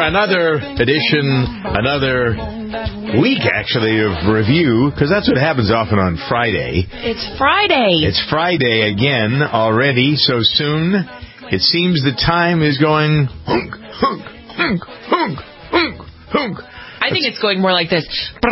another edition, another week, actually, of review, because that's what happens often on Friday. It's Friday. It's Friday again already, so soon. It seems the time is going hunk, hunk, hunk, hunk, hunk, hunk. I think it's going more like this.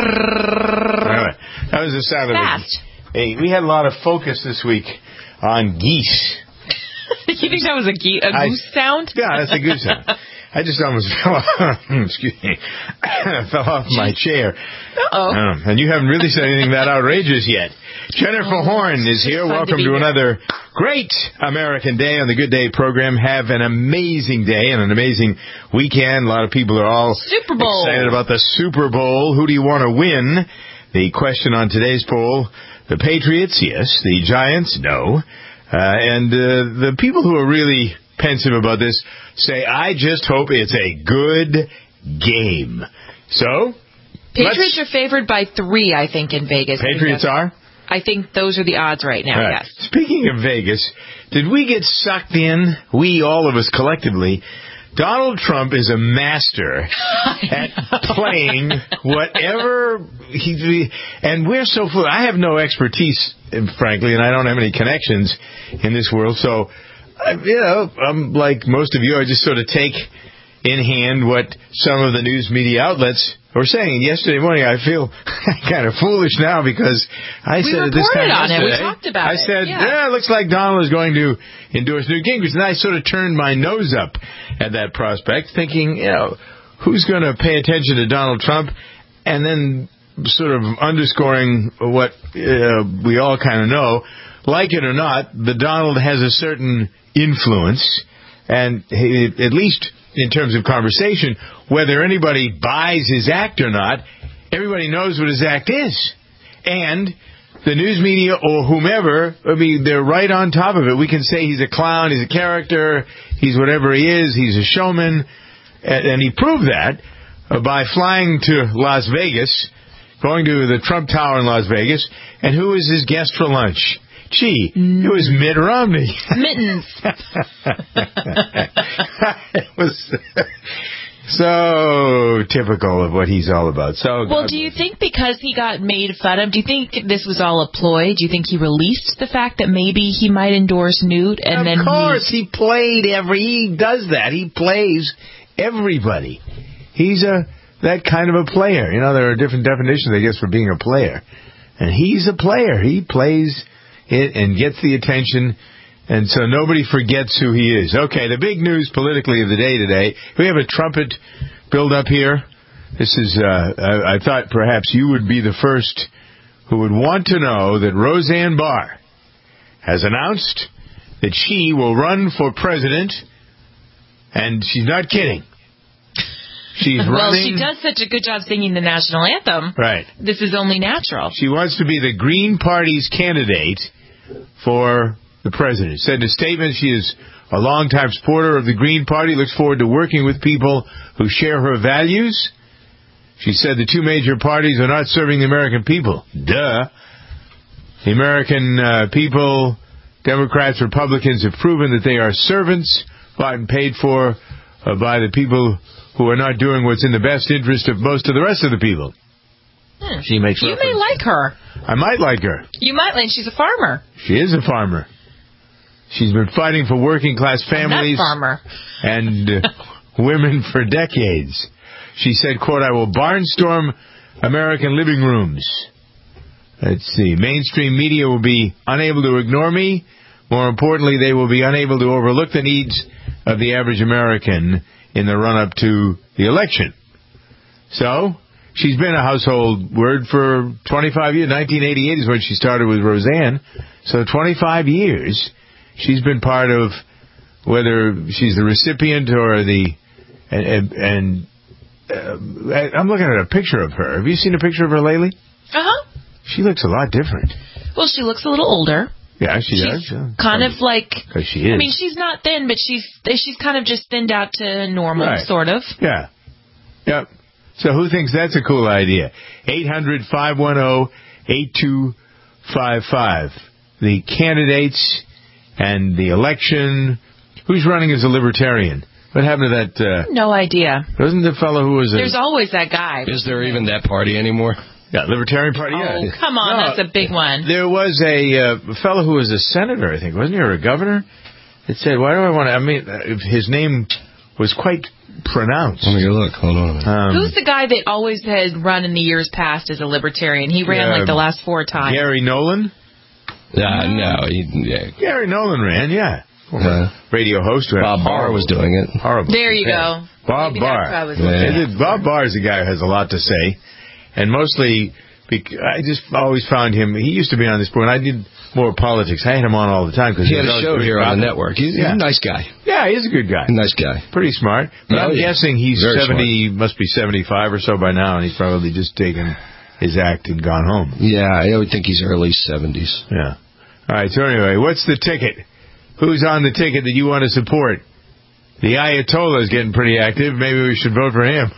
That was the sound of it. Fast. Hey, we had a lot of focus this week on geese. You think that was a goose sound? Yeah, that's a goose sound. I just almost fell off. Excuse me. Fell off my chair. Uh-oh. And you haven't really said anything that outrageous yet. Jennifer Horn is here. Welcome to another great American Day on the Good Day program. Have an amazing day and an amazing weekend. A lot of people are all Super Bowl. Excited about the Super Bowl. Who do you want to win? The question on today's poll, the Patriots, yes. The Giants, no. And the people who are really pensive about this say, I just hope it's a good game. So, Patriots are favored by 3, I think, in Vegas. Patriots are? I think those are the odds right now, Right. yes. Speaking of Vegas, did we get sucked in, all of us collectively? Donald Trump is a master at playing whatever and we're so full. I have no expertise, frankly, and I don't have any connections in this world. So, I'm like most of you. I just sort of take in hand what some of the news media outlets were saying. Yesterday morning, I feel kind of foolish now because I said at this time yesterday, we talked about it. I said, it looks like Donald is going to endorse Newt Gingrich. And I sort of turned my nose up at that prospect, thinking, who's going to pay attention to Donald Trump? And then sort of underscoring what we all kind of know, like it or not, the Donald has a certain influence, and at least in terms of conversation, whether anybody buys his act or not, everybody knows what his act is. And the news media or whomever, they're right on top of it. We can say he's a clown, he's a character, he's whatever he is, he's a showman. And he proved that by flying to Las Vegas, going to the Trump Tower in Las Vegas, and who was his guest for lunch? Gee, it was Mitt Romney. Mittens. It was so typical of what he's all about. Well, do you think because he got made fun of, do you think this was all a ploy? Do you think he released the fact that maybe he might endorse Newt? And of course, he does that. He plays everybody. He's that kind of a player. There are different definitions, I guess, for being a player. And he's a player. He plays it and gets the attention, and so nobody forgets who he is. Okay, the big news politically of the day today. We have a trumpet build up here. This is, I thought perhaps you would be the first who would want to know that Roseanne Barr has announced that she will run for president, and she's not kidding. She's running. Well, she does such a good job singing the national anthem. Right. This is only natural. She wants to be the Green Party's candidate for the president. Said in a statement she is a longtime supporter of the Green Party, looks forward to working with people who share her values. She said the two major parties are not serving the American people. Duh. The American people, Democrats, Republicans, have proven that they are servants, bought and paid for by the people who are not doing what's in the best interest of most of the rest of the people. She makes You may like her. I might like her. You might like. She's a farmer. She is a farmer. She's been fighting for working class families and women for decades. She said, quote, I will barnstorm American living rooms. Let's see. Mainstream media will be unable to ignore me. More importantly, they will be unable to overlook the needs of the average American in the run-up to the election. So, she's been a household word for 25 years. 1988 is when she started with Roseanne. So 25 years, she's been part of, whether she's the recipient or I'm looking at a picture of her. Have you seen a picture of her lately? Uh-huh. She looks a lot different. Well, she looks a little older. Yeah, she does. Kind of like, because she is. I mean, she's not thin, but she's kind of just thinned out to normal, right. Sort of. Yeah. Yep. So who thinks that's a cool idea? 800-510-8255. The candidates and the election. Who's running as a libertarian? What happened to that? No idea. Wasn't the fellow who was? There's always that guy. Is there even that party anymore? Yeah, Libertarian Party. Yeah. Oh, come on, that's a big one. There was a fellow who was a senator, I think, wasn't he, or a governor? That said, "Why do I want to?" I mean, his name was quite pronounced. Let me go look. Hold on a minute. Who's the guy that always had run in the years past as a libertarian? He ran like the last 4 times. Gary Nolan? No. Gary Nolan ran, yeah. Radio host. Bob Barr was doing it. Horrible. There you go. Bob Barr. Bob Barr is a guy who has a lot to say. And mostly, I just always found him, he used to be on this board, and I did more politics. I had him on all the time. Cause he had a show here on the network. He's a nice guy. Yeah, he's a good guy. Nice guy. Pretty smart. But I'm guessing he's 70, must be 75 or so by now, and he's probably just taken his act and gone home. Yeah, I would think he's early 70s. Yeah. All right, so anyway, what's the ticket? Who's on the ticket that you want to support? The Ayatollah is getting pretty active. Maybe we should vote for him.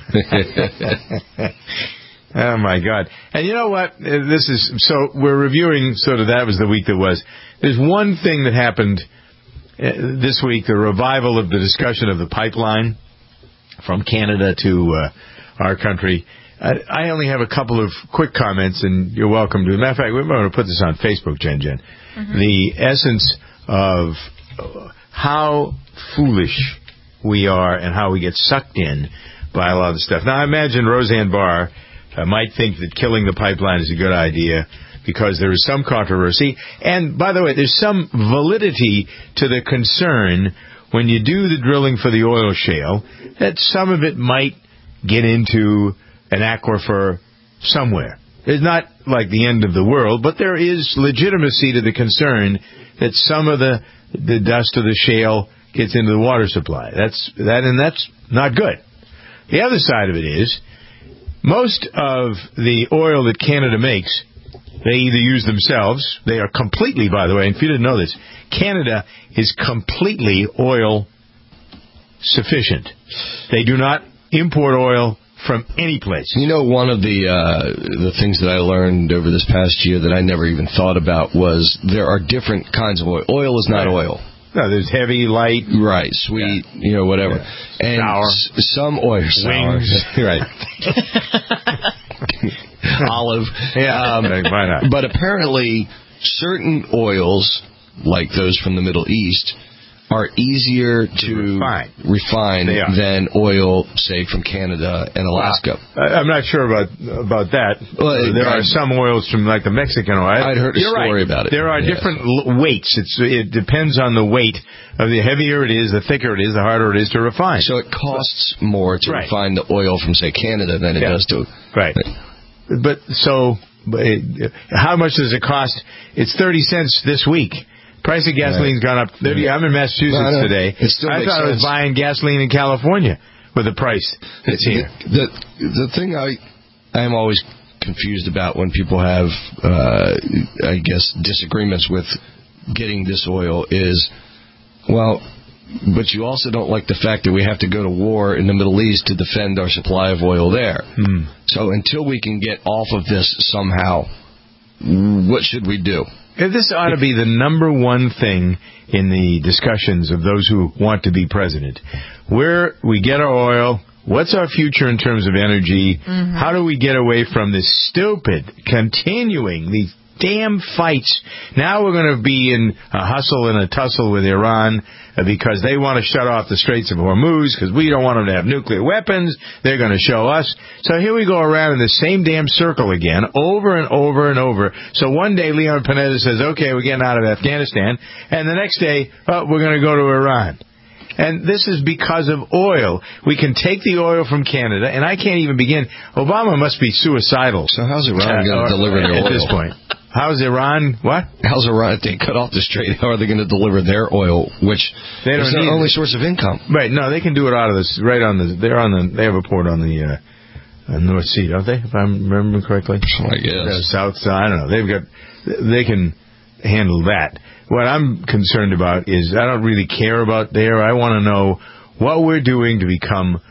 Oh, my God. And you know what? We're reviewing sort of that was the week that was. There's one thing that happened this week, the revival of the discussion of the pipeline from Canada to our country. I only have a couple of quick comments, and you're welcome to. As a matter of fact, we're going to put this on Facebook, Jen. Mm-hmm. The essence of how foolish we are and how we get sucked in by a lot of the stuff. Now, I imagine Roseanne Barr might think that killing the pipeline is a good idea because there is some controversy. And, by the way, there's some validity to the concern when you do the drilling for the oil shale that some of it might get into an aquifer somewhere. It's not like the end of the world, but there is legitimacy to the concern that some of the dust of the shale gets into the water supply. That's not good. The other side of it is, most of the oil that Canada makes, they either use themselves. They are completely, by the way, and if you didn't know this, Canada is completely oil sufficient. They do not import oil from any place. You know, one of the things that I learned over this past year that I never even thought about was there are different kinds of oil. Oil is not oil. No, there's heavy, light. Right, sweet, whatever. Yeah. And sour. Some oil. Wings. Right. Olive. Yeah, why not? But apparently, certain oils, like those from the Middle East, are easier to refine than oil, say, from Canada and Alaska. I'm not sure about that. Well, there are some oils from, like, the Mexican oil. I'd heard a story about it. There are different weights. It depends on the weight. The heavier it is, the thicker it is, the harder it is to refine. So it costs more to refine the oil from, say, Canada than it does to... Right. But how much does it cost? It's 30 cents this week. Price of gasoline's gone up 30. I'm in Massachusetts today. I thought I was buying gasoline in California with the price that's here. The thing I'm always confused about when people have, I guess, disagreements with getting this oil is, well, but you also don't like the fact that we have to go to war in the Middle East to defend our supply of oil there. So until we can get off of this somehow, what should we do? This ought to be the number one thing in the discussions of those who want to be president. Where we get our oil, what's our future in terms of energy, how do we get away from this stupid, continuing, these damn fights. Now we're going to be in a hustle and a tussle with Iran because they want to shut off the Straits of Hormuz because we don't want them to have nuclear weapons. They're going to show us. So here we go around in the same damn circle again, over and over and over. So one day Leon Panetta says, okay, we're getting out of Afghanistan. And the next day, we're going to go to Iran. And this is because of oil. We can take the oil from Canada, and I can't even begin. Obama must be suicidal. So how's Iran going to deliver their oil? At this point. How's Iran? What? How's Iran? If they cut off the strait, how are they going to deliver their oil, which is their only source of income? Right. No, they can do it out of this. Right on the. They have a port on the North Sea, don't they? If I'm remembering correctly. I guess. South. I don't know. They can handle that. What I'm concerned about is I don't really care about there. I want to know what we're doing to become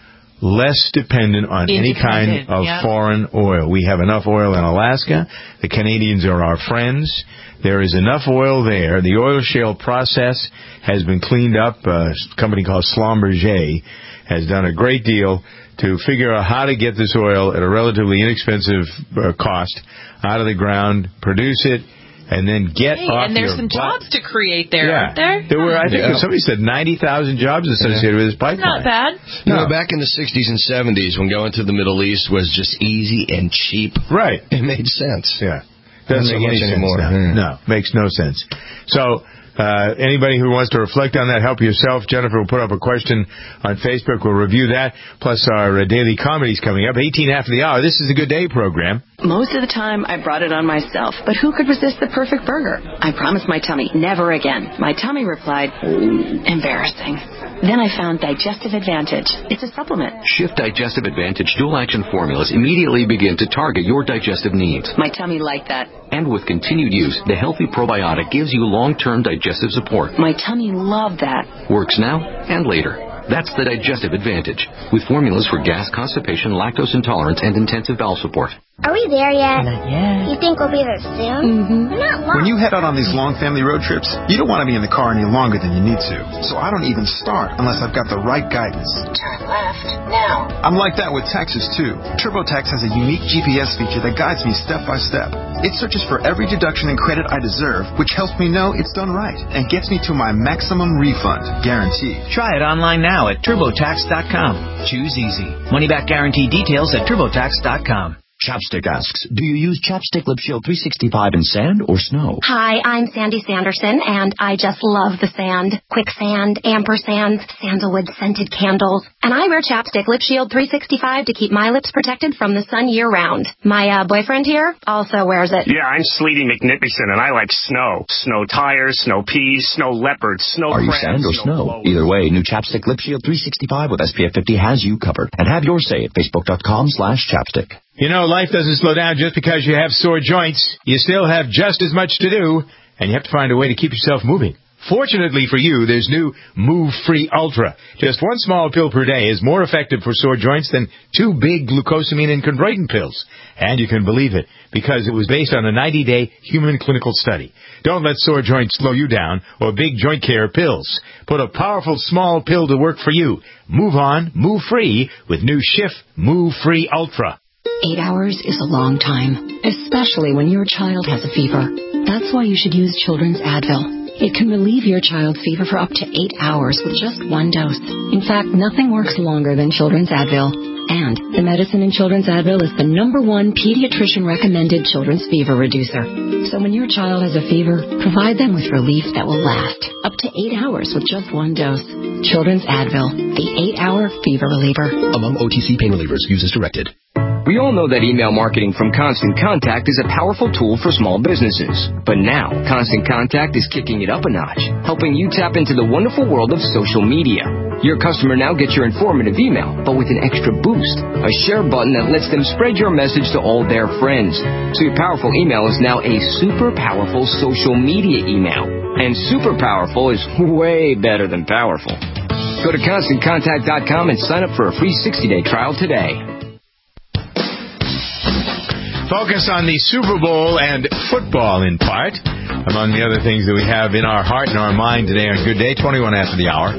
less dependent on any kind of foreign oil. We have enough oil in Alaska. The Canadians are our friends. There is enough oil there. The oil shale process has been cleaned up. A company called Schlumberger has done a great deal to figure out how to get this oil at a relatively inexpensive cost out of the ground, produce it, and then get off and there's some jobs to create there, aren't there? There were, I think somebody said 90,000 jobs associated with this pipeline. Not bad. No, back in the 60s and 70s when going to the Middle East was just easy and cheap. Right. It made sense. Yeah. Doesn't make any sense anymore. No, makes no sense. So, anybody who wants to reflect on that, help yourself. Jennifer will put up a question on Facebook. We'll review that. Plus our daily comedies coming up. 18 after the hour. This is a Good Day program. Most of the time, I brought it on myself. But who could resist the perfect burger? I promised my tummy, never again. My tummy replied, embarrassing. Then I found Digestive Advantage. It's a supplement. Shift Digestive Advantage dual action formulas immediately begin to target your digestive needs. My tummy liked that. And with continued use, the healthy probiotic gives you long-term digestive support. My tummy loved that. Works now and later. That's the Digestive Advantage, with formulas for gas, constipation, lactose intolerance, and intensive bowel support. Are we there yet? Not yet. You think we'll be there soon? We're not long. When you head out on these long family road trips, you don't want to be in the car any longer than you need to. So I don't even start unless I've got the right guidance. Turn left, now. I'm like that with taxes, too. TurboTax has a unique GPS feature that guides me step by step. It searches for every deduction and credit I deserve, which helps me know it's done right and gets me to my maximum refund, guaranteed. Try it online now at TurboTax.com. Choose easy. Money-back guarantee details at TurboTax.com. Chapstick asks, do you use Chapstick Lip Shield 365 in sand or snow? Hi, I'm Sandy Sanderson, and I just love the sand. Quicksand, ampersands, sandalwood scented candles. And I wear Chapstick Lip Shield 365 to keep my lips protected from the sun year-round. My boyfriend here also wears it. Yeah, I'm Sleety McNippison, and I like snow. Snow tires, snow peas, snow leopards, snow Are you crabs, sand or snow? Either way, new Chapstick Lip Shield 365 with SPF 50 has you covered. And have yours say at Facebook.com/chapstick. You know, life doesn't slow down just because you have sore joints. You still have just as much to do, and you have to find a way to keep yourself moving. Fortunately for you, there's new Move Free Ultra. Just one small pill per day is more effective for sore joints than 2 big glucosamine and chondroitin pills. And you can believe it, because it was based on a 90-day human clinical study. Don't let sore joints slow you down or big joint care pills. Put a powerful small pill to work for you. Move on, move free with new Schiff Move Free Ultra. 8 hours is a long time, especially when your child has a fever. That's why you should use Children's Advil. It can relieve your child's fever for up to 8 hours with just one dose. In fact, nothing works longer than Children's Advil. And the medicine in Children's Advil is the #1 pediatrician-recommended children's fever reducer. So when your child has a fever, provide them with relief that will last up to 8 hours with just one dose. Children's Advil, the 8-hour fever reliever. Among OTC pain relievers, use as directed. We all know that email marketing from Constant Contact is a powerful tool for small businesses. But now, Constant Contact is kicking it up a notch, helping you tap into the wonderful world of social media. Your customer now gets your informative email, but with an extra boost, a share button that lets them spread your message to all their friends. So your powerful email is now a super powerful social media email. And super powerful is way better than powerful. Go to ConstantContact.com and sign up for a free 60-day trial today. Focus on the Super Bowl and football in part, among the other things that we have in our heart and our mind today on Good Day, 21 after the hour.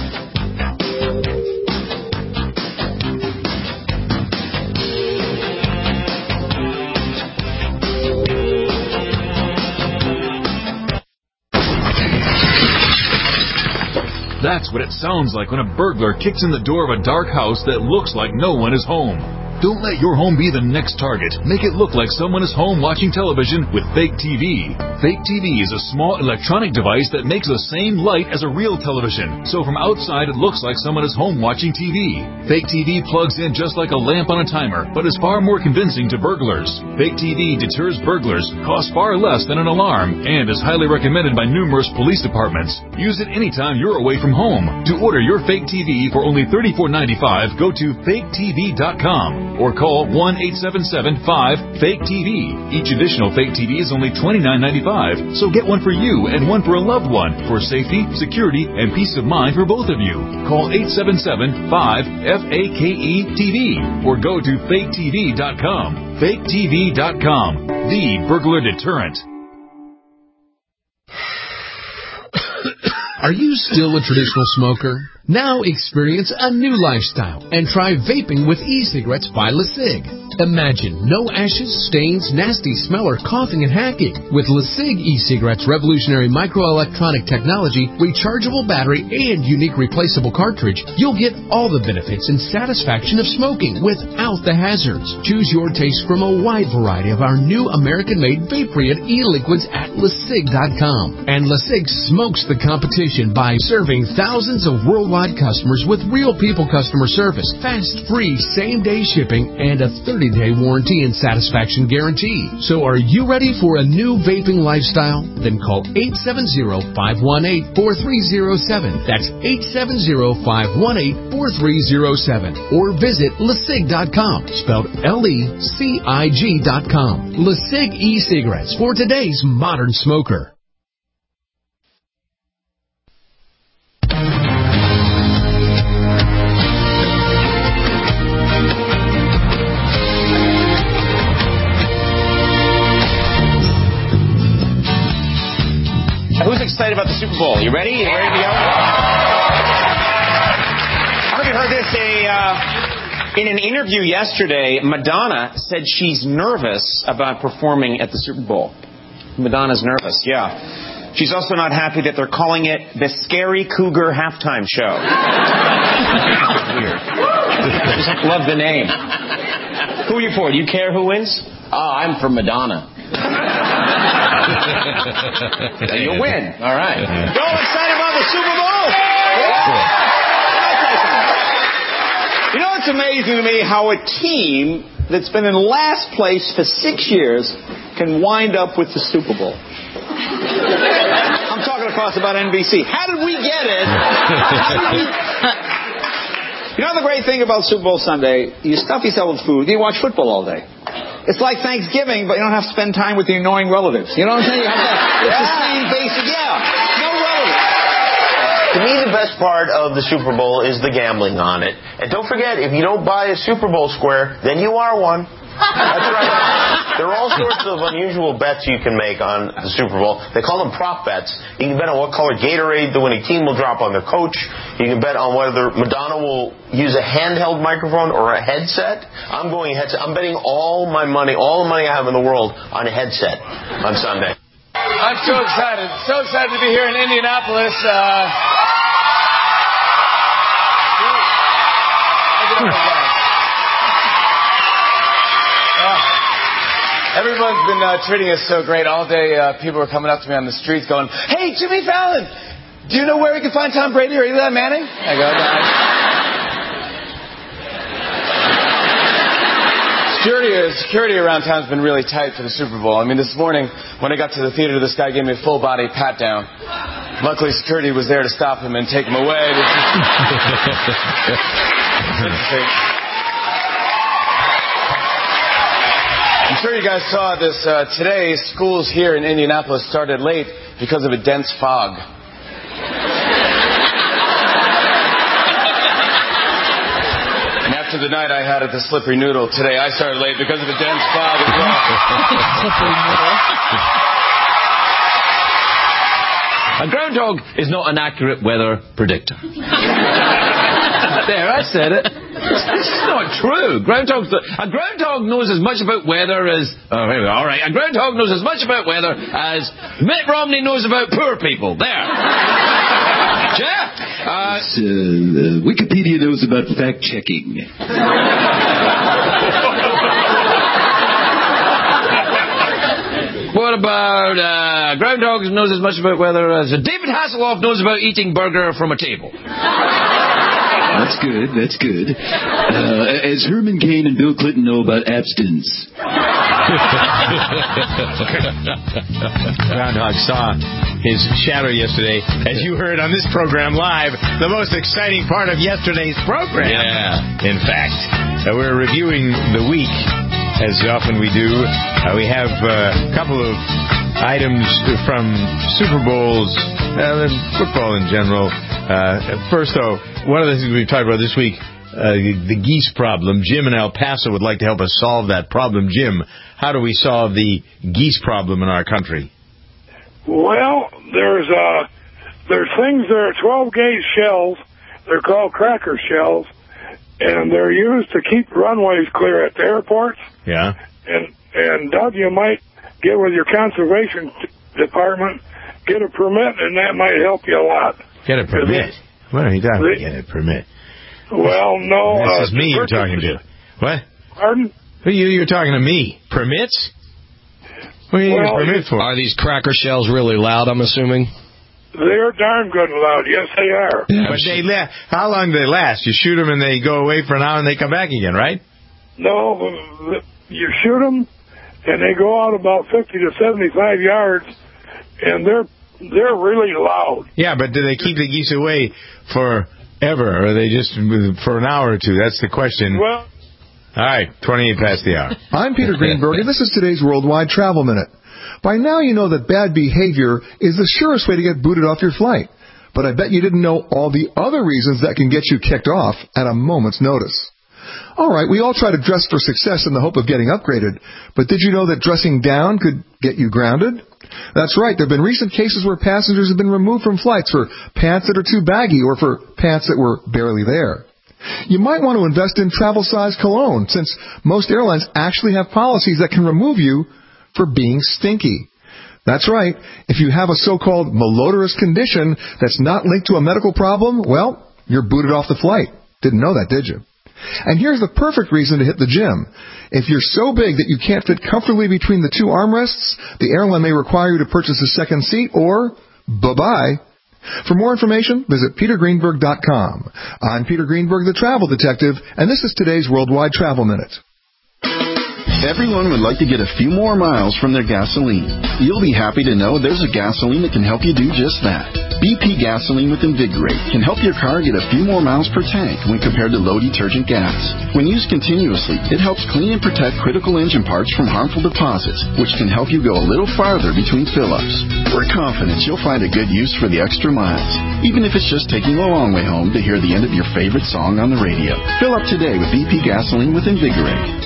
That's what it sounds like when a burglar kicks in the door of a dark house that looks like no one is home. Don't let your home be the next target. Make it look like someone is home watching television with Fake TV. Fake TV is a small electronic device that makes the same light as a real television. So from outside, it looks like someone is home watching TV. Fake TV plugs in just like a lamp on a timer, but is far more convincing to burglars. Fake TV deters burglars, costs far less than an alarm, and is highly recommended by numerous police departments. Use it anytime you're away from home. To order your Fake TV for only $34.95, go to faketv.com. or call 1-877-5-FAKE-TV. Each additional fake TV is only $29.95, so get one for you and one for a loved one for safety, security, and peace of mind for both of you. Call 877-5-FAKE-TV or go to faketv.com. faketv.com, the burglar deterrent. Are you still a traditional smoker? Now experience a new lifestyle and try vaping with e-cigarettes by LeSig. Imagine no ashes, stains, nasty smell, or coughing and hacking. With LeSig e-cigarettes' revolutionary microelectronic technology, rechargeable battery, and unique replaceable cartridge, you'll get all the benefits and satisfaction of smoking without the hazards. Choose your taste from a wide variety of our new American-made Vaporeon e-liquids at LeSig.com. And LeSig smokes the competition by serving thousands of worldwide customers with real people customer service, fast, free, same-day shipping, and a 30-day warranty and satisfaction guarantee. So are you ready for a new vaping lifestyle? Then call 870-518-4307. That's 870-518-4307. Or visit LeSig.com, spelled LECIG.com. LeSig e-cigarettes for today's modern smoker. Who's excited about the Super Bowl? You ready? You ready to go? I don't know if you heard this. In an interview yesterday, Madonna said she's nervous about performing at the Super Bowl. Madonna's nervous, yeah. She's also not happy that they're calling it the Scary Cougar Halftime Show. Weird. I just love the name. Who are you for? Do you care who wins? I'm for Madonna. You'll win. All right. Y'all excited about the Super Bowl? You know, it's amazing to me how a team that's been in last place for 6 years can wind up with the Super Bowl. I'm talking across about NBC. How did we get it? You know the great thing about Super Bowl Sunday? You stuff yourself with food, you watch football all day. It's like Thanksgiving, but you don't have to spend time with the annoying relatives. You know what I'm saying? It's the same basic, no relatives. To me, the best part of the Super Bowl is the gambling on it. And don't forget, if you don't buy a Super Bowl square, then you are one. That's right. There are all sorts of unusual bets you can make on the Super Bowl. They call them prop bets. You can bet on what color Gatorade the winning team will drop on their coach. You can bet on whether Madonna will use a handheld microphone or a headset. I'm going headset. I'm betting all the money I have in the world on a headset on Sunday. I'm so excited. So excited to be here in Indianapolis. Everyone's been treating us so great all day. People are coming up to me on the streets going, "Hey, Jimmy Fallon, do you know where we can find Tom Brady or Eli Manning?" I go, "No." Security around town's been really tight for the Super Bowl. I mean, this morning when I got to the theater, this guy gave me a full body pat down. Luckily, security was there to stop him and take him away. I'm sure you guys saw this today. Schools here in Indianapolis started late because of a dense fog. And after the night I had at the Slippery Noodle today, I started late because of a dense fog as well. Slippery Noodle. A groundhog is not an accurate weather predictor. There, I said it. This is not true. A groundhog knows as much about weather as... Oh, here we are. All right. A groundhog knows as much about weather as Mitt Romney knows about poor people. There. Jeff? Wikipedia knows about fact-checking. What about groundhog knows as much about weather as David Hasselhoff knows about eating burger from a table? That's good. As Herman Cain and Bill Clinton know about abstinence. Groundhog saw his shadow yesterday. As you heard on this program live, the most exciting part of yesterday's program. Yeah. In fact. We're reviewing the week, as often we do. We have a couple of items from Super Bowls and football in general. First, though, one of the things we've talked about this week, the geese problem. Jim in El Paso would like to help us solve that problem. Jim, how do we solve the geese problem in our country? Well, there's things, there are 12-gauge shells. They're called cracker shells, and they're used to keep runways clear at the airports. Yeah. And Doug, you might get with your conservation department, get a permit, and that might help you a lot. Get a permit? What are you talking about? Get a permit. Well, no. This is me you're talking to. What? Pardon? You're talking to me. Permits? What do you need a permit for? Are these cracker shells really loud, I'm assuming? They're darn good and loud. Yes, they are. Yeah, but how long do they last? You shoot them and they go away for an hour and they come back again, right? No, you shoot them and they go out about 50 to 75 yards, and they're really loud. Yeah, but do they keep the geese away forever, or are they just for an hour or two? That's the question. Well, all right, 28 past the hour. I'm Peter Greenberg, and this is today's Worldwide Travel Minute. By now you know that bad behavior is the surest way to get booted off your flight. But I bet you didn't know all the other reasons that can get you kicked off at a moment's notice. All right, we all try to dress for success in the hope of getting upgraded, but did you know that dressing down could get you grounded? That's right, there have been recent cases where passengers have been removed from flights for pants that are too baggy or for pants that were barely there. You might want to invest in travel-size cologne, since most airlines actually have policies that can remove you for being stinky. That's right, if you have a so-called malodorous condition that's not linked to a medical problem, well, you're booted off the flight. Didn't know that, did you? And here's the perfect reason to hit the gym. If you're so big that you can't fit comfortably between the two armrests, the airline may require you to purchase a second seat or bye-bye. For more information, visit petergreenberg.com. I'm Peter Greenberg, the Travel Detective, and this is today's Worldwide Travel Minute. Everyone would like to get a few more miles from their gasoline. You'll be happy to know there's a gasoline that can help you do just that. BP Gasoline with Invigorate can help your car get a few more miles per tank when compared to low detergent gas. When used continuously, it helps clean and protect critical engine parts from harmful deposits, which can help you go a little farther between fill-ups. We're confident you'll find a good use for the extra miles, even if it's just taking a long way home to hear the end of your favorite song on the radio. Fill up today with BP Gasoline with Invigorate.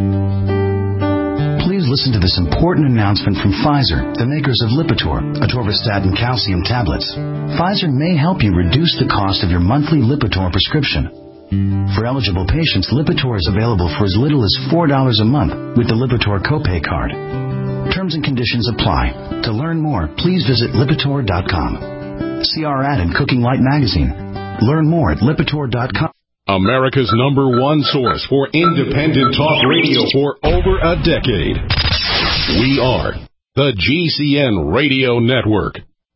Listen to this important announcement from Pfizer, the makers of Lipitor, atorvastatin calcium tablets. Pfizer may help you reduce the cost of your monthly Lipitor prescription. For eligible patients, Lipitor is available for as little as $4 a month with the Lipitor copay card. Terms and conditions apply. To learn more, please visit Lipitor.com. See our ad in Cooking Light magazine. Learn more at Lipitor.com. America's #1 source for independent talk radio for over a decade. We are the GCN Radio Network.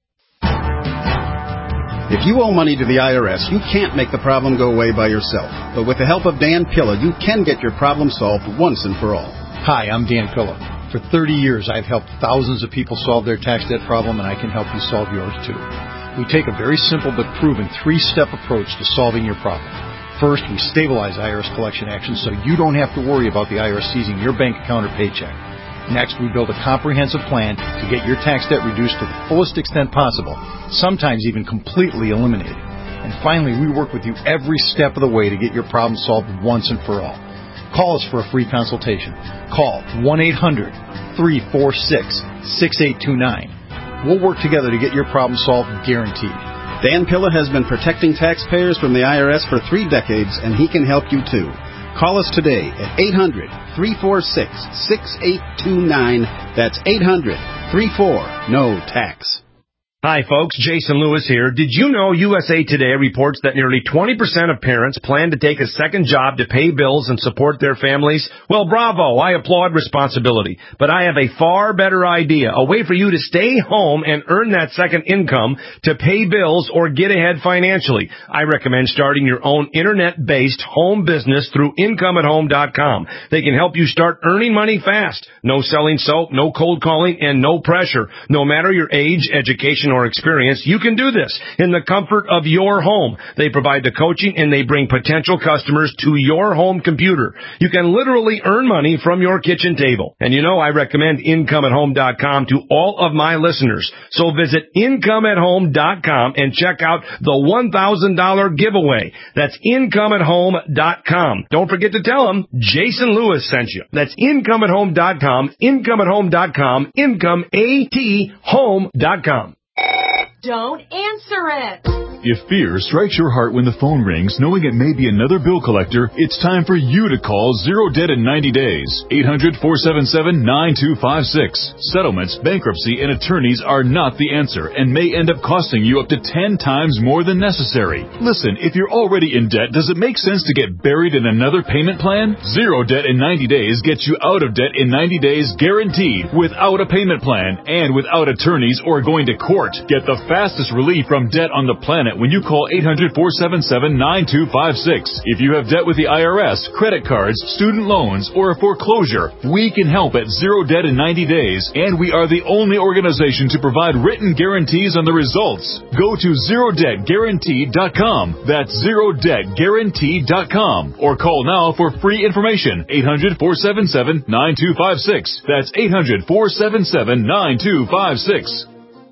If you owe money to the IRS, you can't make the problem go away by yourself. But with the help of Dan Pilla, you can get your problem solved once and for all. Hi, I'm Dan Pilla. For 30 years, I've helped thousands of people solve their tax debt problem, and I can help you solve yours too. We take a very simple but proven 3-step approach to solving your problem. First, we stabilize IRS collection actions so you don't have to worry about the IRS seizing your bank account or paycheck. Next, we build a comprehensive plan to get your tax debt reduced to the fullest extent possible, sometimes even completely eliminated. And finally, we work with you every step of the way to get your problem solved once and for all. Call us for a free consultation. Call 1-800-346-6829. We'll work together to get your problem solved, guaranteed. Dan Pilla has been protecting taxpayers from the IRS for 3 decades, and he can help you too. Call us today at 800-346-6829. That's 800-34-NO-TAX. Hi, folks. Jason Lewis here. Did you know USA Today reports that nearly 20% of parents plan to take a second job to pay bills and support their families? Well, bravo. I applaud responsibility. But I have a far better idea, a way for you to stay home and earn that second income to pay bills or get ahead financially. I recommend starting your own internet-based home business through IncomeAtHome.com. They can help you start earning money fast. No selling soap, no cold calling, and no pressure. No matter your age, education, or experience, you can do this in the comfort of your home. They provide the coaching and they bring potential customers to your home computer. You can literally earn money from your kitchen table. And I recommend IncomeAtHome.com to all of my listeners. So visit IncomeAtHome.com and check out the $1,000 giveaway. That's IncomeAtHome.com. Don't forget to tell them Jason Lewis sent you. That's IncomeAtHome.com, IncomeAtHome.com, IncomeAtHome.com. Don't answer it. If fear strikes your heart when the phone rings, knowing it may be another bill collector, it's time for you to call Zero Debt in 90 days. 800-477-9256. Settlements, bankruptcy, and attorneys are not the answer and may end up costing you up to 10 times more than necessary. Listen, if you're already in debt, does it make sense to get buried in another payment plan? Zero Debt in 90 days gets you out of debt in 90 days guaranteed, without a payment plan and without attorneys or going to court. Get the fastest relief from debt on the planet when you call 800-477-9256. If you have debt with the IRS, credit cards, student loans, or a foreclosure, we can help at Zero Debt in 90 days, and we are the only organization to provide written guarantees on the results. Go to ZeroDebtGuaranteed.com. That's ZeroDebtGuaranteed.com. Or call now for free information. 800-477-9256. That's 800-477-9256.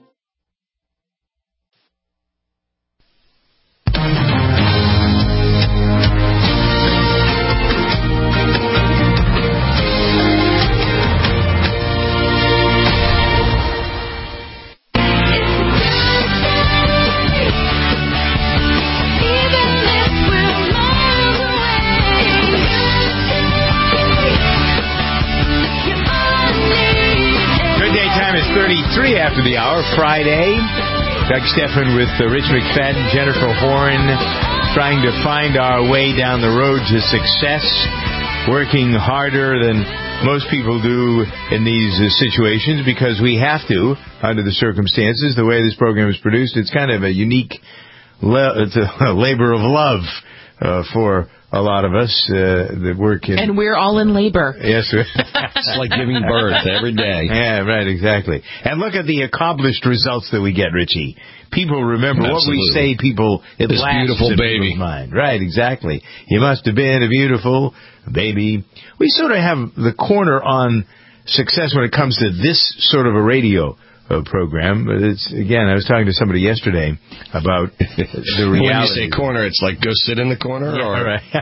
After the hour, Friday. Doug Stephan with Rich McFadden, Jennifer Horn, trying to find our way down the road to success, working harder than most people do in these situations because we have to, under the circumstances. The way this program is produced, it's kind of a unique it's a labor of love for a lot of us that work in... And we're all in labor. Yes. It's like giving birth every day. Yeah, right, exactly. And look at the accomplished results that we get, Richie. People remember Absolutely. what we say, it this lasts beautiful in baby. people's mind. Right, exactly. You must have been a beautiful baby. We sort of have the corner on success when it comes to this sort of a radio program, but it's, again, I was talking to somebody yesterday about the reality. When you say corner, it's like go sit in the corner? Yeah, or? right.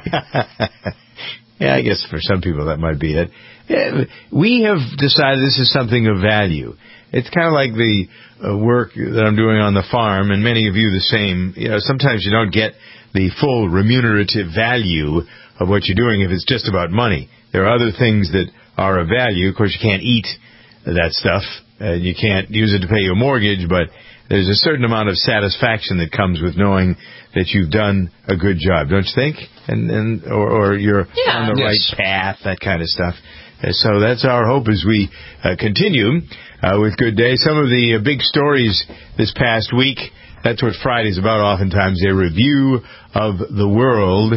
Yeah, I guess for some people that might be it. Yeah, we have decided this is something of value. It's kind of like the work that I'm doing on the farm, and many of you the same. Sometimes you don't get the full remunerative value of what you're doing if it's just about money. There are other things that are of value. Of course, you can't eat that stuff. You can't use it to pay your mortgage, but there's a certain amount of satisfaction that comes with knowing that you've done a good job, don't you think? Or you're on the right path, that kind of stuff. So that's our hope as we continue with Good Day. Some of the big stories this past week, that's what Friday's about oftentimes, a review of the world.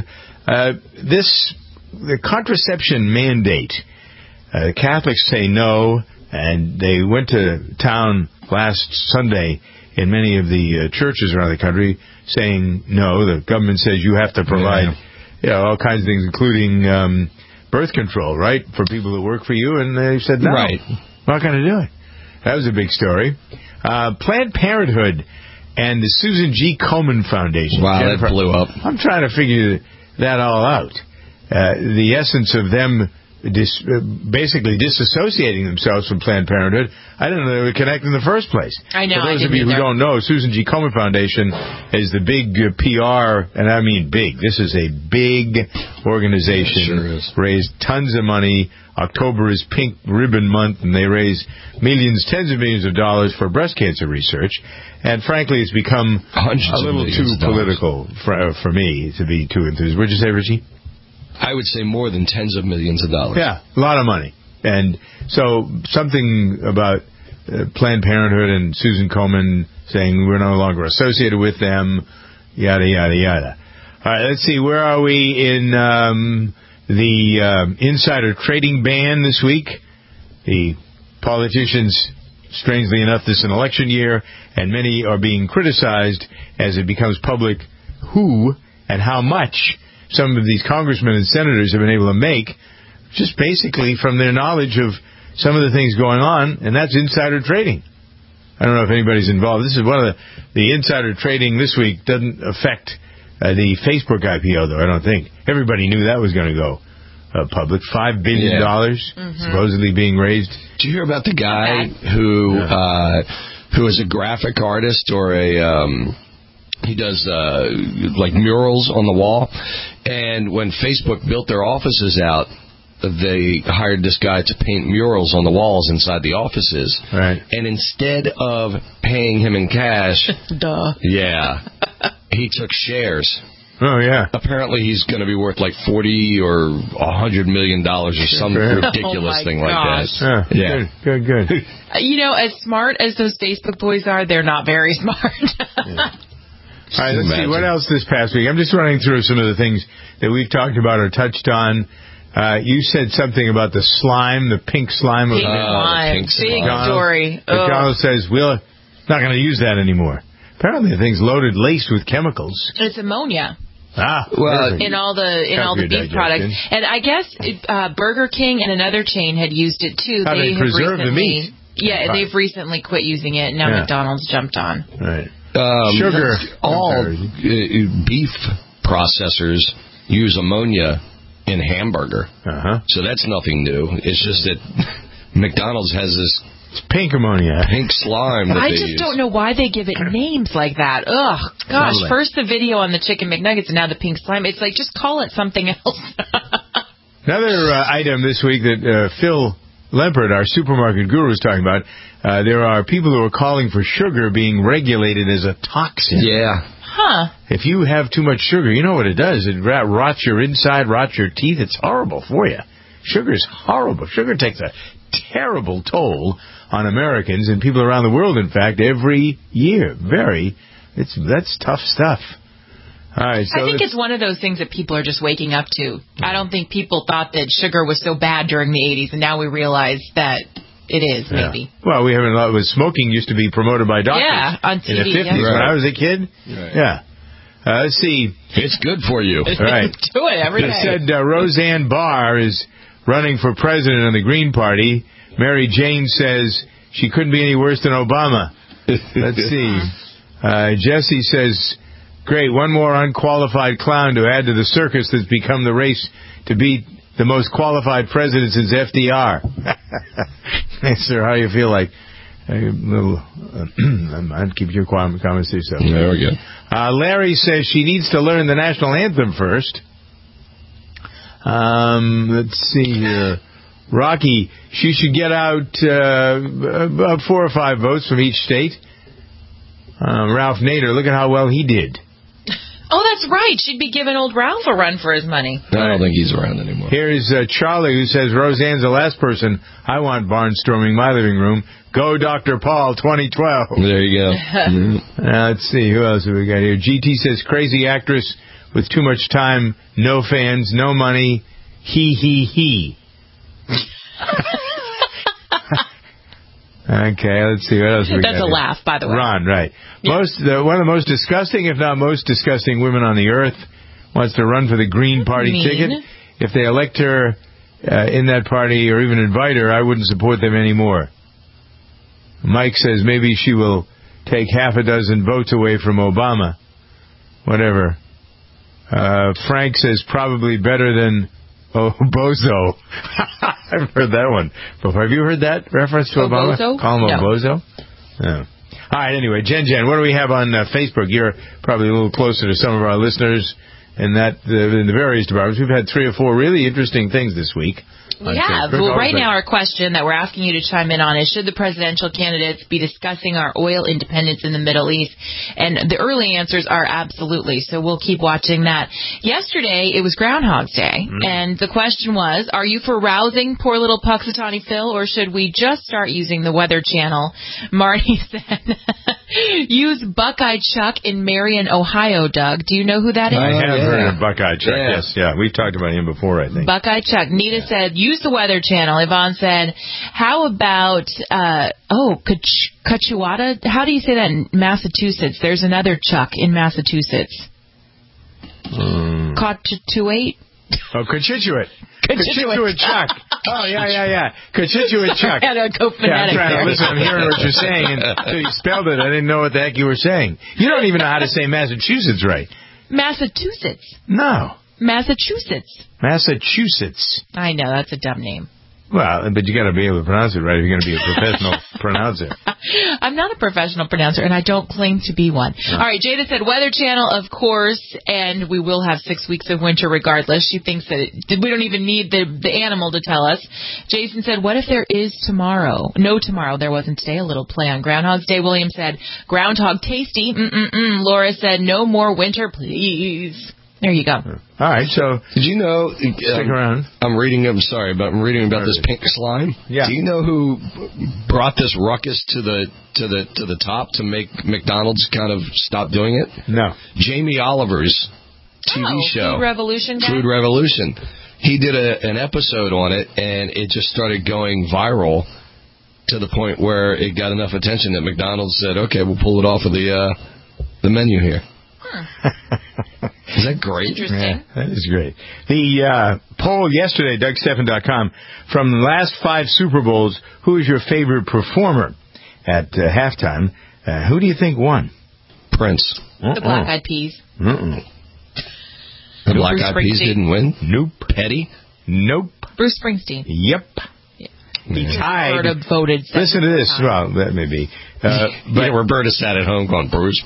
The contraception mandate, Catholics say no. And they went to town last Sunday in many of the churches around the country saying no. The government says you have to provide all kinds of things, including birth control, right, for people that work for you. And they said no. Right. We're not going to do it. That was a big story. Planned Parenthood and the Susan G. Komen Foundation. Wow, Jennifer, that blew up. I'm trying to figure that all out. The essence of them basically disassociating themselves from Planned Parenthood. I didn't know they were connected in the first place. I know. For those of you who don't know, Susan G. Komen Foundation is the big PR, and I mean big. This is a big organization. It sure is. Raised tons of money. October is Pink Ribbon Month, and they raise millions, tens of millions of dollars for breast cancer research. And frankly, it's become a little too political for me to be too enthused. What'd you say, Richie? I would say more than tens of millions of dollars. Yeah, a lot of money. And so something about Planned Parenthood and Susan Komen saying we're no longer associated with them, yada, yada, yada. All right, let's see. Where are we in the insider trading ban this week? The politicians Strangely enough, this is an election year, and many are being criticized as it becomes public who and how much some of these congressmen and senators have been able to make, just basically from their knowledge of some of the things going on, and that's insider trading. I don't know if anybody's involved. This is one of the insider trading this week doesn't affect the Facebook IPO, though, I don't think. Everybody knew that was going to go public. $5 billion supposedly being raised. Did you hear about the guy who is a graphic artist or he does like murals on the wall? And when Facebook built their offices out, they hired this guy to paint murals on the walls inside the offices. Right. And instead of paying him in cash, he took shares. Oh, yeah. Apparently he's going to be worth like $40 or $100 million or some ridiculous thing like that. Yeah. Good. As smart as those Facebook boys are, they're not very smart. All right, let's see. What else this past week? I'm just running through some of the things that we've talked about or touched on. You said something about the slime, the pink slime. Pink slime. Big story. McDonald says, we're not going to use that anymore. Apparently the thing's loaded, laced with chemicals. It's ammonia. Well, in all the beef products, and I guess Burger King and another chain had used it too. They preserve the meat. Yeah, they've recently quit using it. And now McDonald's jumped on. Right. Sugar. All beef processors use ammonia in hamburger. So that's nothing new. It's just that McDonald's has this pink ammonia, pink slime that I just don't know why they give it names like that. Ugh, gosh. Totally. First the video on the chicken McNuggets and now the pink slime. It's like, just call it something else. Another item this week that Phil Lempert, our supermarket guru, was talking about. There are people who are calling for sugar being regulated as a toxin. Yeah. Huh. If you have too much sugar, you know what it does. It rots your inside, rots your teeth. It's horrible for you. Sugar is horrible. Sugar takes a terrible toll on Americans and people around the world, in fact, every year. That's tough stuff. All right, so I think it's one of those things that people are just waking up to. I don't think people thought that sugar was so bad during the 80s, and now we realize that it is, maybe. Well, we haven't. Smoking used to be promoted by doctors. Yeah, on TV. In the 50s, when I was a kid. Right. Yeah. Let's see. It's good for you. Right. Do it every day. It said Roseanne Barr is running for president of the Green Party. Mary Jane says she couldn't be any worse than Obama. Let's see. Jesse says, great, one more unqualified clown to add to the circus that's become the race to beat the most qualified president since FDR. Hey, sir, how do you feel like? I'd keep your comments to yourself. There we go. Larry says she needs to learn the national anthem first. Let's see here. Rocky, she should get out about 4 or 5 votes from each state. Ralph Nader, look at how well he did. Oh, that's right. She'd be giving old Ralph a run for his money. I don't think he's around anymore. Here's Charlie, who says, Roseanne's the last person I want barnstorming my living room. Go Dr. Paul 2012. There you go. Let's see, who else have we got here? GT says, crazy actress with too much time, no fans, no money, he. Okay, let's see, what else we got. That's a laugh, by the way. Ron, right. Yeah. One of the most disgusting, if not most disgusting women on the earth wants to run for the Green Party ticket. If they elect her in that party or even invite her, I wouldn't support them anymore. Mike says maybe she will take half a dozen votes away from Obama. Whatever. Frank says probably better than Bozo. I've heard that one before. Have you heard that reference to Obama? Bozo? Call him a No. bozo? No. All right, anyway, Jen, what do we have on Facebook? You're probably a little closer to some of our listeners in the various departments. We've had 3 or 4 really interesting things this week. Yeah, well, right now our question that we're asking you to chime in on is, should the presidential candidates be discussing our oil independence in the Middle East? And the early answers are absolutely, so we'll keep watching that. Yesterday, it was Groundhog's Day, and the question was, are you for rousing poor little Puxatawny Phil, or should we just start using the Weather Channel? Marty said, use Buckeye Chuck in Marion, Ohio, Doug. Do you know who that is? I have I've heard of Buckeye Chuck. Yes, we've talked about him before, I think. Buckeye Chuck. Nita said, use the Weather Channel. Yvonne said, how about, Kachuata? How do you say that in Massachusetts? There's another Chuck in Massachusetts. Cochituate? Oh, Cochituate. Cochituate Chuck. Oh, yeah. Cochituate Chuck. I gotta go phonetic. Listen, I'm hearing what you're saying, and until you spelled it, I didn't know what the heck you were saying. You don't even know how to say Massachusetts right. Massachusetts. No. Massachusetts. Massachusetts. I know, that's a dumb name. Well, but you got to be able to pronounce it right if you're going to be a professional pronouncer. I'm not a professional pronouncer, and I don't claim to be one. No. All right, Jada said Weather Channel, of course, and we will have 6 weeks of winter regardless. She thinks that we don't even need the animal to tell us. Jason said, what if there is tomorrow? No tomorrow. There wasn't today. A little play on Groundhog's Day. William said, Groundhog tasty. Laura said, no more winter, please. There you go. All right, so did you know? Stick around. I'm reading about this pink slime. Yeah. Do you know who brought this ruckus to the top to make McDonald's kind of stop doing it? No. Jamie Oliver's TV show, Food Revolution. Food Revolution. He did an episode on it, and it just started going viral to the point where it got enough attention that McDonald's said, "Okay, we'll pull it off of the menu here." Is that great? Interesting. Yeah, that is great. The poll yesterday, DougStephan.com, from the last 5 Super Bowls, who is your favorite performer at halftime? Who do you think won? Prince. The Black Eyed Peas. The Black Eyed Peas didn't win? Nope. Petty? Nope. Bruce Springsteen. Yep. He tied. Voted. Listen to this. Well, that may be. But Roberta sat at home going, Bruce.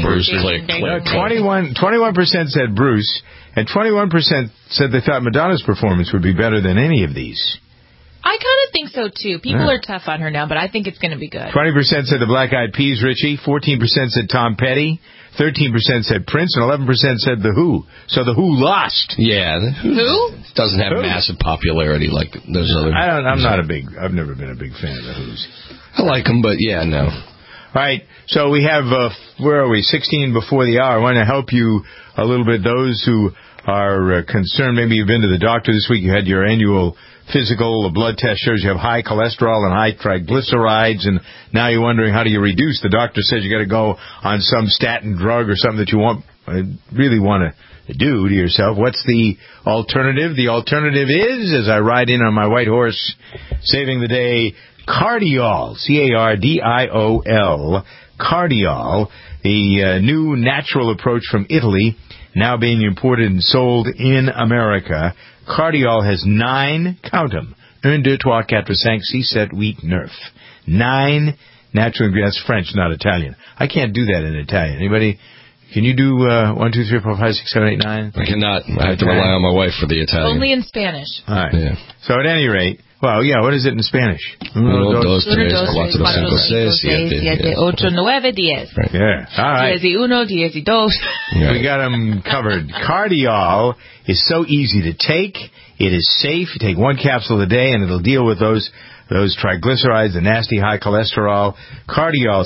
21% said Bruce, and 21% said they thought Madonna's performance would be better than any of these. I kind of think so, too. People are tough on her now, but I think it's going to be good. 20% said the Black Eyed Peas, Richie. 14% said Tom Petty. 13% said Prince, and 11% said The Who. So The Who lost. Yeah. Who? Doesn't have massive popularity like those other... I've never been a big fan of The Who's. I like them, but no. All right, so we have, where are we, 16 before the hour. I want to help you a little bit. Those who are concerned, maybe you've been to the doctor this week, you had your annual physical, a blood test shows you have high cholesterol and high triglycerides, and now you're wondering how do you reduce. The doctor says you got to go on some statin drug or something that you really want to do to yourself. What's the alternative? The alternative is, as I ride in on my white horse, saving the day, Cardiol, Cardiol, Cardiol, the new natural approach from Italy, now being imported and sold in America. Cardiol has 9, count them, 1, 2, 3, 4, 5, 6, 7, 8, 9. 9 natural ingredients. That's French, not Italian. I can't do that in Italian. Anybody? Can you do 1, 2, 3, 4, 5, 6, 7, 8, 9? I cannot. I have to rely on my wife for the Italian. Only in Spanish. All right. Yeah. So at any rate, what is it in Spanish? 1, 2, 3, 4, 5, 6, 7, 8, 9. 8, 9, 10. Yeah. All right. 10, 1, 10, 2. We got them covered. Cardiol is so easy to take. It is safe. You take 1 capsule a day, and it'll deal with those triglycerides, the nasty high cholesterol. Cardiol,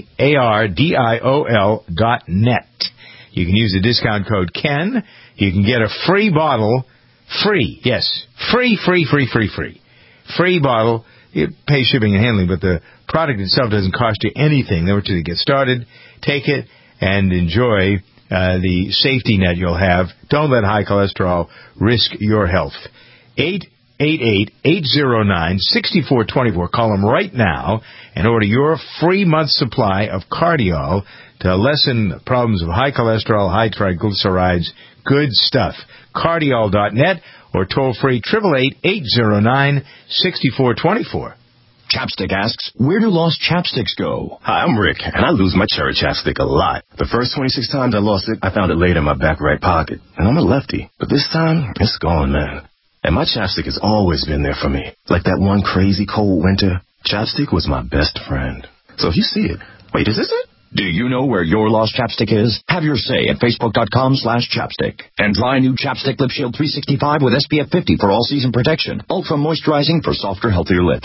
Cardiol.net. You can use the discount code KEN. You can get a free bottle. Free. Yes. Free. Free bottle. You pay shipping and handling, but the product itself doesn't cost you anything. They want you to get started, take it, and enjoy the safety net you'll have. Don't let high cholesterol risk your health. 888-809-6424. Call them right now and order your free month supply of Cardiol to lessen problems of high cholesterol, high triglycerides. Good stuff. Cardiol.net or toll-free 888-809-6424. Chapstick asks, where do lost chapsticks go? Hi, I'm Rick, and I lose my cherry chapstick a lot. The first 26 times I lost it, I found it laid in my back right pocket. And I'm a lefty. But this time, it's gone, man. And my chapstick has always been there for me. Like that one crazy cold winter, chapstick was my best friend. So if you see it, wait, is this it? Do you know where your lost chapstick is? Have your say at Facebook.com/chapstick. And try new Chapstick Lip Shield 365 with SPF 50 for all-season protection. Ultra moisturizing for softer, healthier lips.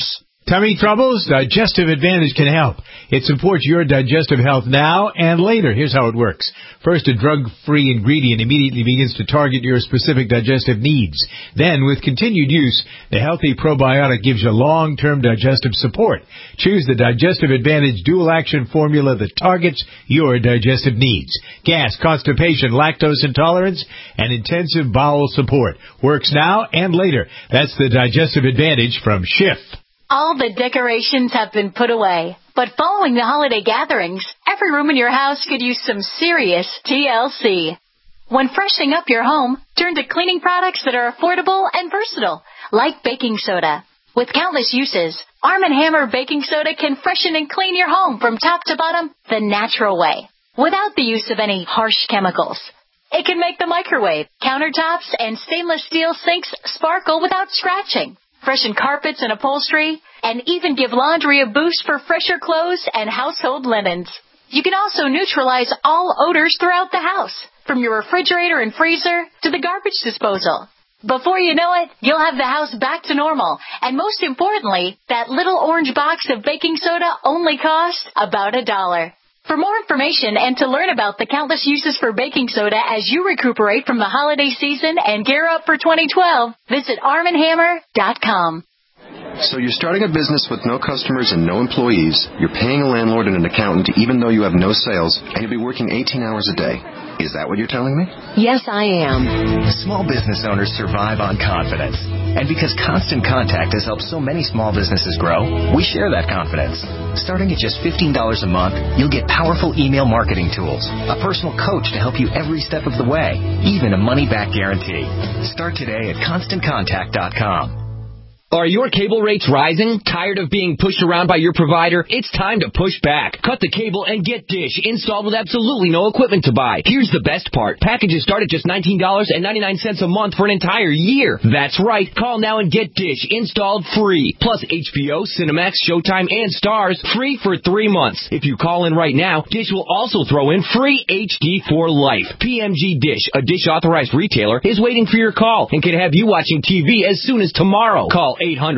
Tummy troubles? Digestive Advantage can help. It supports your digestive health now and later. Here's how it works. First, a drug-free ingredient immediately begins to target your specific digestive needs. Then, with continued use, the healthy probiotic gives you long-term digestive support. Choose the Digestive Advantage dual-action formula that targets your digestive needs. Gas, constipation, lactose intolerance, and intensive bowel support. Works now and later. That's the Digestive Advantage from Schiff. All the decorations have been put away, but following the holiday gatherings, every room in your house could use some serious TLC. When freshening up your home, turn to cleaning products that are affordable and versatile, like baking soda. With countless uses, Arm & Hammer Baking Soda can freshen and clean your home from top to bottom the natural way, without the use of any harsh chemicals. It can make the microwave, countertops, and stainless steel sinks sparkle without scratching, freshen carpets and upholstery, and even give laundry a boost for fresher clothes and household linens. You can also neutralize all odors throughout the house, from your refrigerator and freezer to the garbage disposal. Before you know it, you'll have the house back to normal, and most importantly, that little orange box of baking soda only costs about $1. For more information and to learn about the countless uses for baking soda as you recuperate from the holiday season and gear up for 2012, visit armandhammer.com. So you're starting a business with no customers and no employees. You're paying a landlord and an accountant even though you have no sales, and you'll be working 18 hours a day. Is that what you're telling me? Yes, I am. Small business owners survive on confidence. And because Constant Contact has helped so many small businesses grow, we share that confidence. Starting at just $15 a month, you'll get powerful email marketing tools, a personal coach to help you every step of the way, even a money-back guarantee. Start today at ConstantContact.com. Are your cable rates rising? Tired of being pushed around by your provider? It's time to push back. Cut the cable and get Dish installed with absolutely no equipment to buy. Here's the best part. Packages start at just $19.99 a month for an entire year. That's right. Call now and get Dish installed free. Plus HBO, Cinemax, Showtime, and Stars free for 3 months. If you call in right now, Dish will also throw in free HD for life. PMG Dish, a Dish authorized retailer, is waiting for your call and can have you watching TV as soon as tomorrow. Call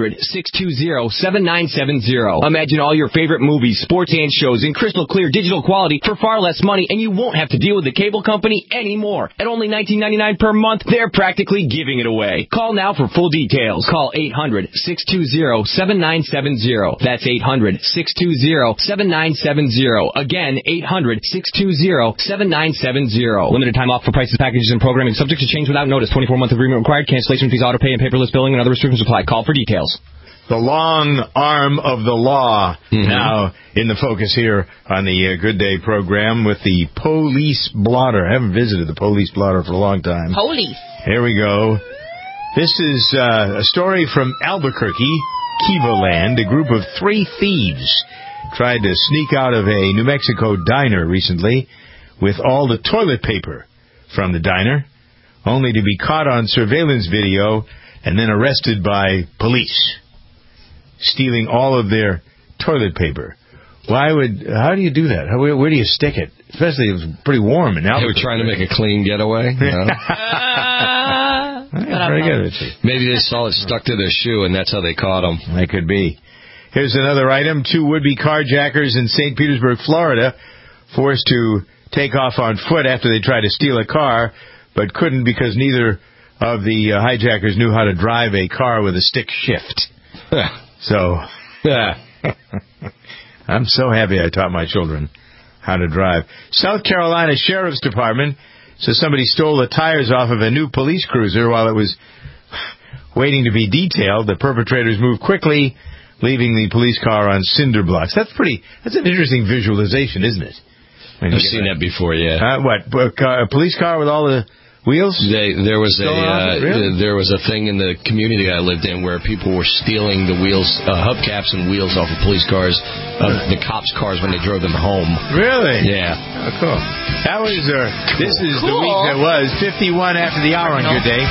800-620-7970. Imagine all your favorite movies, sports, and shows in crystal clear digital quality for far less money, and you won't have to deal with the cable company anymore. At only $19.99 per month, they're practically giving it away. Call now for full details. Call 800-620-7970. That's 800-620-7970. Again, 800-620-7970. Limited time offer for prices, packages, and programming subject to change without notice. 24-month agreement required. Cancellation fees, auto pay, and paperless billing and other restrictions apply. Call for details. The long arm of the law now in the focus here on the Good Day program with the police blotter. I haven't visited the police blotter for a long time. Police. Here we go. This is a story from Albuquerque, Kiva-land. A group of 3 thieves tried to sneak out of a New Mexico diner recently with all the toilet paper from the diner, only to be caught on surveillance video and then arrested by police, stealing all of their toilet paper. How do you do that? Where do you stick it? Especially if it's pretty warm in Albuquerque. They were trying to make a clean getaway. You know? Very good. Maybe they saw it stuck to their shoe, and that's how they caught them. That could be. Here's another item. 2 would-be carjackers in St. Petersburg, Florida, forced to take off on foot after they tried to steal a car, but couldn't because neither of the hijackers knew how to drive a car with a stick shift. So, I'm so happy I taught my children how to drive. South Carolina Sheriff's Department says somebody stole the tires off of a new police cruiser while it was waiting to be detailed. The perpetrators moved quickly, leaving the police car on cinder blocks. That's an interesting visualization, isn't it? I've seen that before, yeah. A police car with all the wheels? There was a thing in the community I lived in where people were stealing the wheels, hubcaps and wheels off of police cars, the cops' cars when they drove them home. Really? Yeah. Oh, cool. This is the week that was 51 after the hour on Good Day.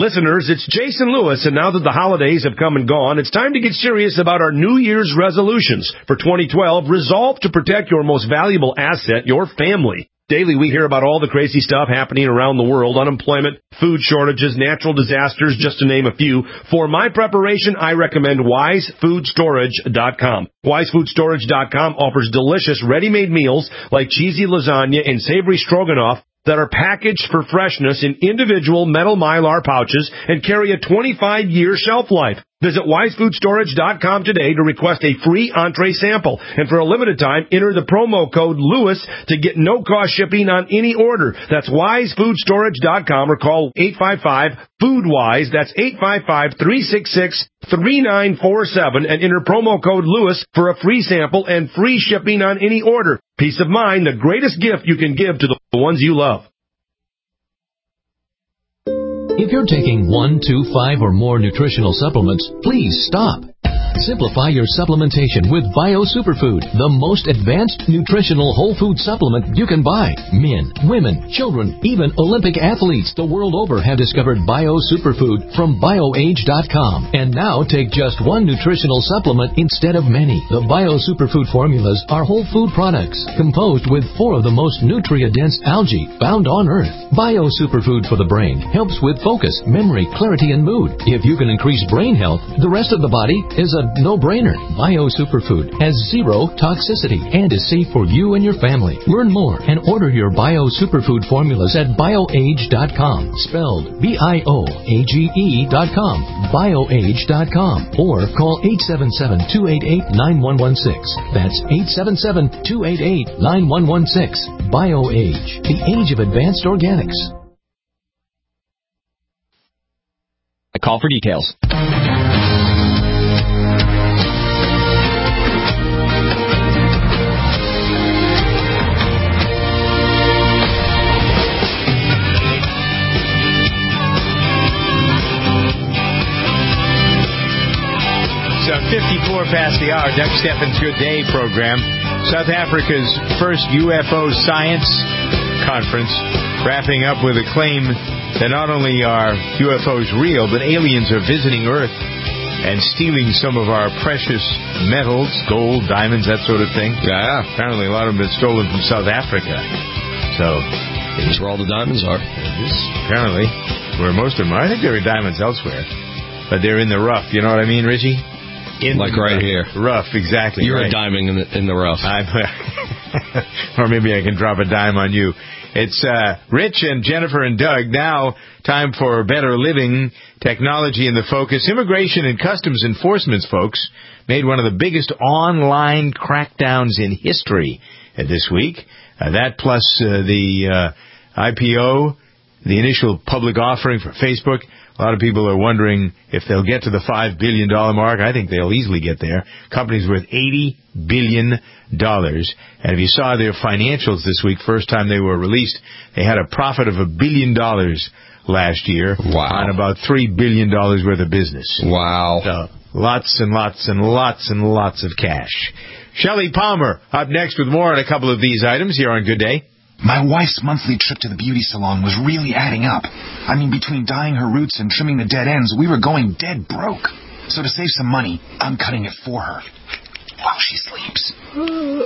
Listeners, it's Jason Lewis, and now that the holidays have come and gone, it's time to get serious about our New Year's resolutions. For 2012, resolve to protect your most valuable asset, your family. Daily, we hear about all the crazy stuff happening around the world, unemployment, food shortages, natural disasters, just to name a few. For my preparation, I recommend WiseFoodStorage.com. WiseFoodStorage.com offers delicious ready-made meals like cheesy lasagna and savory stroganoff that are packaged for freshness in individual metal Mylar pouches and carry a 25-year shelf life. Visit WiseFoodStorage.com today to request a free entree sample. And for a limited time, enter the promo code LEWIS to get no-cost shipping on any order. That's WiseFoodStorage.com or call 855-FOODWISE. That's 855-366-3947 and enter promo code LEWIS for a free sample and free shipping on any order. Peace of mind, the greatest gift you can give to the ones you love. If you're taking 1, 2, 5, or more nutritional supplements, please stop. Simplify your supplementation with Bio Superfood, the most advanced nutritional whole food supplement you can buy. Men, women, children, even Olympic athletes the world over have discovered Bio Superfood from BioAge.com. And now take just one nutritional supplement instead of many. The Bio Superfood formulas are whole food products composed with 4 of the most nutrient-dense algae found on Earth. Bio Superfood for the brain helps with focus, memory, clarity, and mood. If you can increase brain health, the rest of the body is a no-brainer. Bio Superfood has 0 toxicity and is safe for you and your family. Learn more and order your Bio Superfood formulas at BioAge.com, spelled BIOAGE.com, BioAge.com, or call 877-288-9116. That's 877-288-9116. BioAge, the age of advanced organics. I call for details. It's 54 past the hour. Doug Steffen's Good Day program. South Africa's first UFO science conference wrapping up with a claim that not only are UFOs real, but aliens are visiting Earth and stealing some of our precious metals, gold, diamonds, that sort of thing. Yeah. Apparently a lot of them have been stolen from South Africa. So that's where all the diamonds are. Apparently, where most of them are. I think there are diamonds elsewhere, but they're in the rough. You know what I mean, Richie? Like right here. Rough, exactly. You're right. a diamond in the rough. Or maybe I can drop a dime on you. It's Rich and Jennifer and Doug. Now, time for better living, technology in the focus. Immigration and Customs Enforcement folks made one of the biggest online crackdowns in history this week. That plus the IPO, the initial public offering for Facebook. A lot of people are wondering if they'll get to the $5 billion mark. I think they'll easily get there. Companies worth $80 billion. And if you saw their financials this week, first time they were released, they had a profit of $1 billion last year. Wow. On about $3 billion worth of business. Wow. So, lots and lots and lots and lots of cash. Shelley Palmer up next with more on a couple of these items here on Good Day. My wife's monthly trip to the beauty salon was really adding up. I mean, between dyeing her roots and trimming the dead ends, we were going dead broke. So to save some money, I'm cutting it for her while she sleeps. No,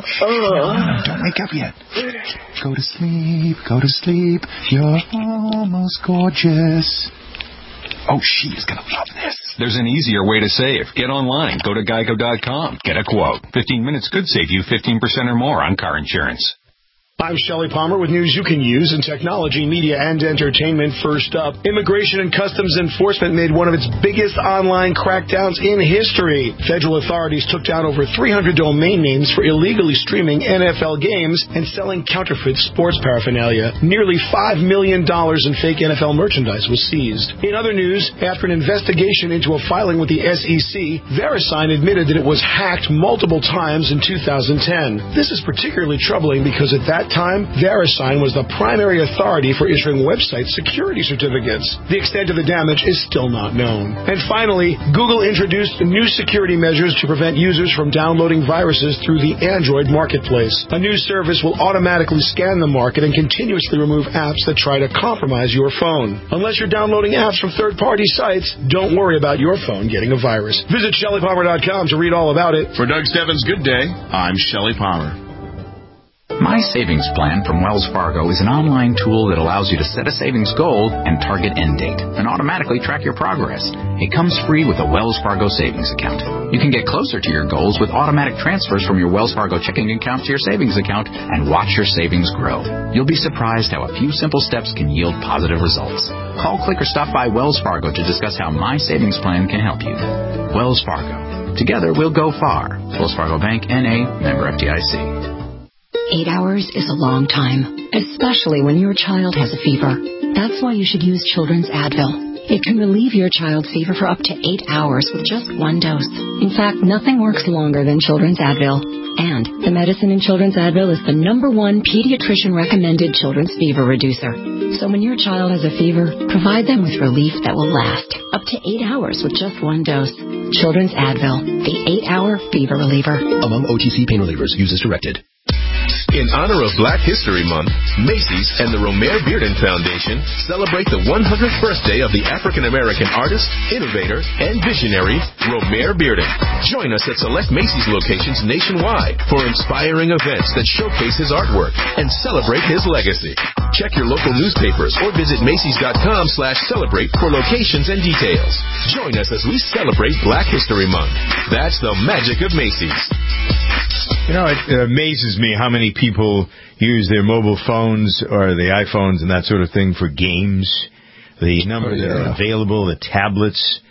don't wake up yet. Go to sleep, you're almost gorgeous. Oh, she is going to love this. There's an easier way to save. Get online. Go to Geico.com. Get a quote. 15 minutes could save you 15% or more on car insurance. I'm Shelley Palmer with news you can use in technology, media, and entertainment. First up, Immigration and Customs Enforcement made one of its biggest online crackdowns in history. Federal authorities took down over 300 domain names for illegally streaming NFL games and selling counterfeit sports paraphernalia. Nearly $5 million in fake NFL merchandise was seized. In other news, after an investigation into a filing with the SEC, VeriSign admitted that it was hacked multiple times in 2010. This is particularly troubling because at that that time, VeriSign was the primary authority for issuing website security certificates. The extent of the damage is still not known. And finally, Google introduced new security measures to prevent users from downloading viruses through the Android marketplace. A new service will automatically scan the market and continuously remove apps that try to compromise your phone. Unless you're downloading apps from third-party sites, don't worry about your phone getting a virus. Visit ShellyPalmer.com to read all about it. For Doug Stebbins' Good Day, I'm Shelly Palmer. My Savings Plan from Wells Fargo is an online tool that allows you to set a savings goal and target end date, and automatically track your progress. It comes free with a Wells Fargo savings account. You can get closer to your goals with automatic transfers from your Wells Fargo checking account to your savings account and watch your savings grow. You'll be surprised how a few simple steps can yield positive results. Call, click, or stop by Wells Fargo to discuss how My Savings Plan can help you. Wells Fargo. Together we'll go far. Wells Fargo Bank, N.A., member FDIC. 8 hours is a long time, especially when your child has a fever. That's why you should use Children's Advil. It can relieve your child's fever for up to 8 hours with just one dose. In fact, nothing works longer than Children's Advil. And the medicine in Children's Advil is the #1 pediatrician-recommended children's fever reducer. So when your child has a fever, provide them with relief that will last up to 8 hours with just one dose. Children's Advil, the 8-hour fever reliever. Among OTC pain relievers, use as directed. In honor of Black History Month, Macy's and the Romare Bearden Foundation celebrate the 100th birthday of the African-American artist, innovator, and visionary, Romare Bearden. Join us at select Macy's locations nationwide for inspiring events that showcase his artwork and celebrate his legacy. Check your local newspapers or visit Macys.com/celebrate for locations and details. Join us as we celebrate Black History Month. That's the magic of Macy's. You know, it amazes me how many people use their mobile phones or the iPhones and that sort of thing for games. The numbers that are available, the tablets.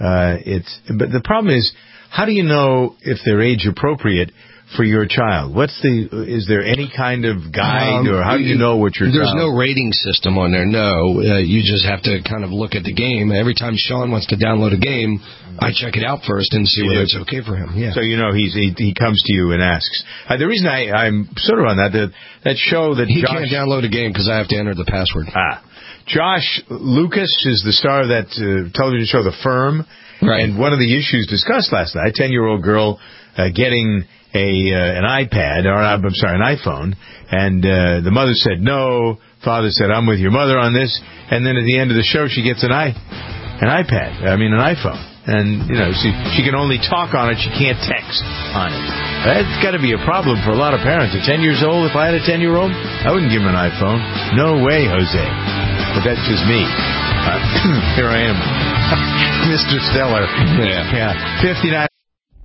But the problem is, how do you know if they're age appropriate for your child? Is there any kind of guide, or how do you know what your There's child... no rating system on there, no. You just have to kind of look at the game. Every time Sean wants to download a game, I check it out first and see whether it's okay for him. Yeah. So he comes to you and asks. The reason I'm sort of on that show that he can't download a game because I have to enter the password. Josh Lucas is the star of that television show, The Firm. Right. And one of the issues discussed last night, 10-year-old girl getting an iPhone, and the mother said no. Father said, I'm with your mother on this. And then at the end of the show, she gets an iPad. An iPhone. And, she can only talk on it. She can't text on it. That's got to be a problem for a lot of parents. At 10 years old, if I had a 10-year-old, I wouldn't give him an iPhone. No way, Jose. But that's just me. Here I am. Mr. Stellar. Yeah. 59